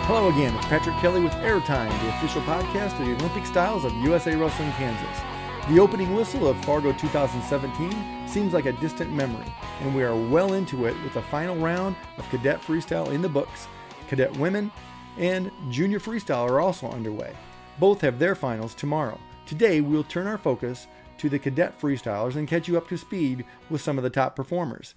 Hello again, it's Patrick Kelly with Airtime, the official podcast of the Olympic Styles of USA Wrestling Kansas. The opening whistle of Fargo 2017 seems like a distant memory, and we are well into it with the final round of Cadet Freestyle in the books. Cadet Women and Junior Freestyle are also underway. Both have their finals tomorrow. Today we'll turn our focus to the Cadet Freestylers and catch you up to speed with some of the top performers.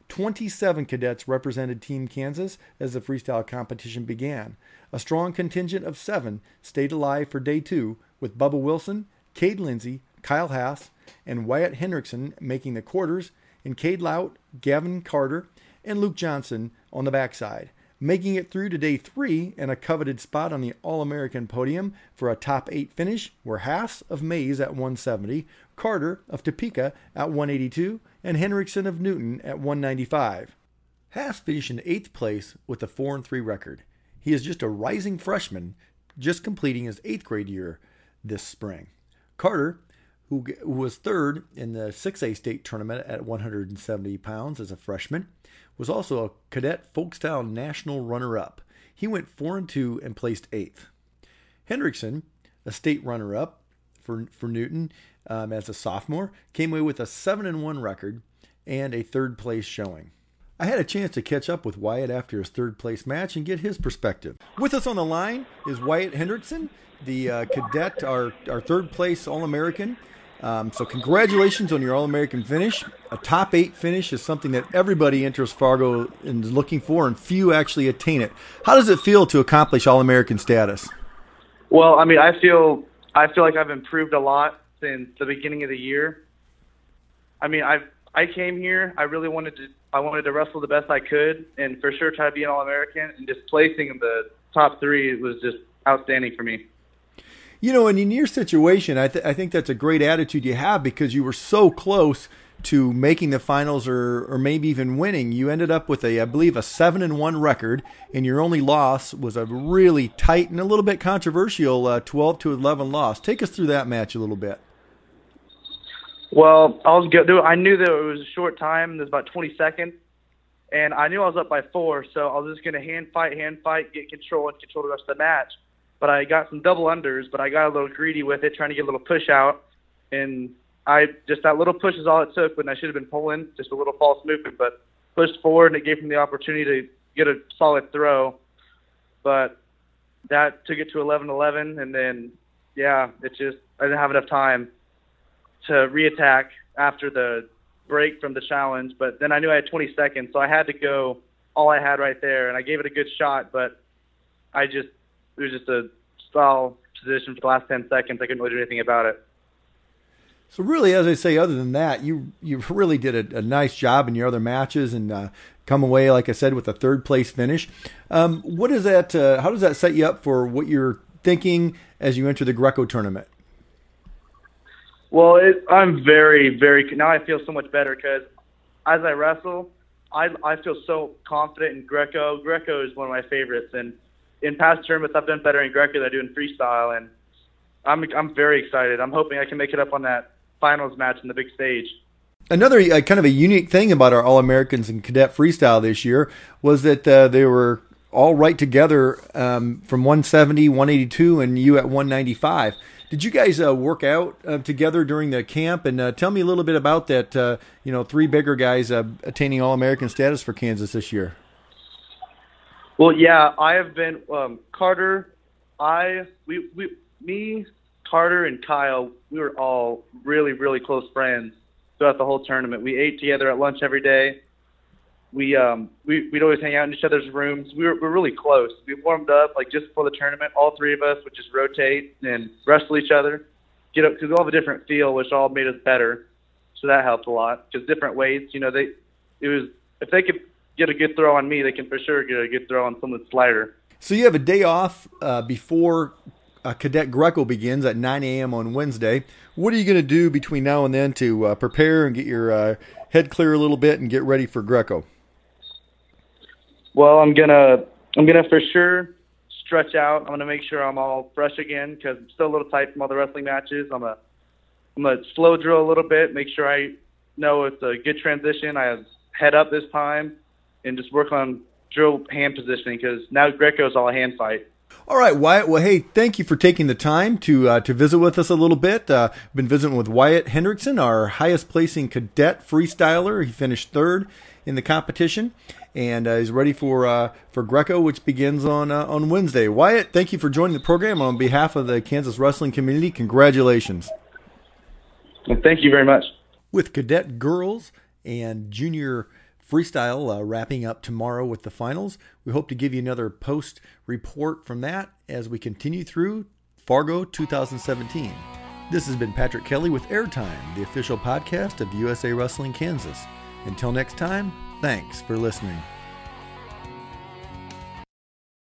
27 cadets represented Team Kansas as the freestyle competition began. A strong contingent of 7 stayed alive for day 2, with Bubba Wilson, Cade Lindsey, Kyle Haas, and Wyatt Hendrickson making the quarters, and Cade Lout, Gavin Carter, and Luke Johnson on the backside. Making it through to day 3 and a coveted spot on the All-American podium for a top 8 finish were Haas of Mays at 170, Carter of Topeka at 182, and Hendrickson of Newton at 195. Haas finished in 8th place with a 4-3 record. He is just a rising freshman, just completing his 8th grade year this spring. Carter, who was 3rd in the 6A state tournament at 170 pounds as a freshman, was also a cadet folkstyle national runner-up. He went 4-2 and placed 8th. Hendrickson, a state runner-up for Newton as a sophomore, came away with a 7-1 record and a 3rd place showing. I had a chance to catch up with Wyatt after his 3rd place match and get his perspective. With us on the line is Wyatt Hendrickson, the cadet, our 3rd place All-American. So congratulations on your All-American finish. A top 8 finish is something that everybody enters Fargo and is looking for, and few actually attain it. How does it feel to accomplish All-American status? Well, I mean, I feel like I've improved a lot since the beginning of the year. I mean, I came here, I wanted to wrestle the best I could, and for sure try to be an All-American, and just placing in the top 3 was just outstanding for me. You know, and in your situation, I think that's a great attitude you have, because you were so close to making the finals or maybe even winning. You ended up with I believe a 7-1 record, and your only loss was a really tight and a little bit controversial 12-11 loss. Take us through that match a little bit. Well, I knew that it was a short time. There's about 20 seconds, and I knew I was up by 4, so I was just going to hand fight, get control the rest of the match. But I got some double unders, but I got a little greedy with it, trying to get a little push out. And that little push is all it took, when I should have been pulling, just a little false movement. But pushed forward, and it gave him the opportunity to get a solid throw. But that took it to 11-11, and then, I didn't have enough time to reattack after the break from the challenge. But then I knew I had 20 seconds, so I had to go all I had right there. And I gave it a good shot, but it was just a stall position for the last 10 seconds. I couldn't really do anything about it. So really, as I say, other than that, you really did a nice job in your other matches and come away, like I said, with a 3rd place finish. What is that? How does that set you up for what you're thinking as you enter the Greco tournament? Well, I'm very, very – now I feel so much better, because as I wrestle, I feel so confident in Greco. Greco is one of my favorites, and in past tournaments, I've done better in Greco than I do in freestyle, and I'm very excited. I'm hoping I can make it up on that finals match in the big stage. Another kind of a unique thing about our All-Americans in cadet freestyle this year was that they were all right together from 170, 182, and you at 195. Did you guys work out together during the camp? And tell me a little bit about that, 3 bigger guys attaining All-American status for Kansas this year. Well, yeah, I have been Carter. Me, Carter, and Kyle. We were all really, really close friends throughout the whole tournament. We ate together at lunch every day. We'd always hang out in each other's rooms. We're really close. We warmed up just before the tournament. All 3 of us would just rotate and wrestle each other, get up, because we all have a different feel, which all made us better. So that helped a lot, because different weights. If they could get a good throw on me, they can for sure get a good throw on someone slider. So you have a day off before Cadet Greco begins at 9 a.m. on Wednesday. What are you going to do between now and then to prepare and get your head clear a little bit and get ready for Greco? Well, I'm gonna for sure stretch out. I'm gonna make sure I'm all fresh again, because I'm still a little tight from all the wrestling matches. I'm gonna slow drill a little bit, make sure I know it's a good transition. I have head up this time, and just work on drill hand positioning because now Greco's all a hand fight. All right, Wyatt. Well, hey, thank you for taking the time to visit with us a little bit. Been visiting with Wyatt Hendrickson, our highest placing cadet freestyler. He finished third in the competition, and he's ready for Greco, which begins on Wednesday. Wyatt, thank you for joining the program. On behalf of the Kansas wrestling community, congratulations. Well, thank you very much. With cadet girls and junior freestyle wrapping up tomorrow with the finals, we hope to give you another post report from that as we continue through Fargo 2017. This has been Patrick Kelly with Airtime, the official podcast of USA Wrestling Kansas. Until next time, thanks for listening.